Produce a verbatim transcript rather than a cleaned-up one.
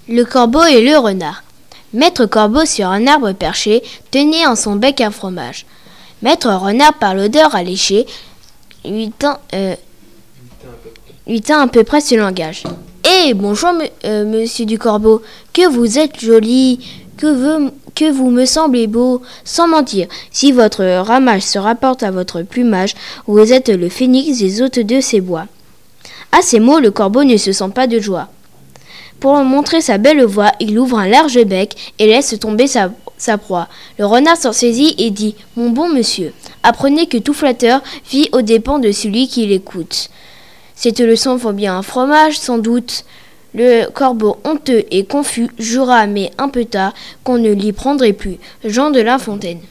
Le corbeau et le renard. Maître Corbeau sur un arbre perché tenait en son bec un fromage. Maître Renard par l'odeur alléchée lui tint, euh, lui tint à peu près ce langage. « Eh, bonjour, me, euh, monsieur du Corbeau, que vous êtes joli, que vous, que vous me semblez beau. Sans mentir, si votre ramage se rapporte à votre plumage, vous êtes le phénix des hôtes de ces bois. » À ces mots, le corbeau ne se sent pas de joie. Pour montrer sa belle voix, il ouvre un large bec et laisse tomber sa, sa proie. Le renard s'en saisit et dit « Mon bon monsieur, apprenez que tout flatteur vit aux dépens de celui qui l'écoute. Cette leçon vaut bien un fromage, sans doute. » Le corbeau, honteux et confus, jura, mais un peu tard, qu'on ne l'y prendrait plus. Jean de La Fontaine.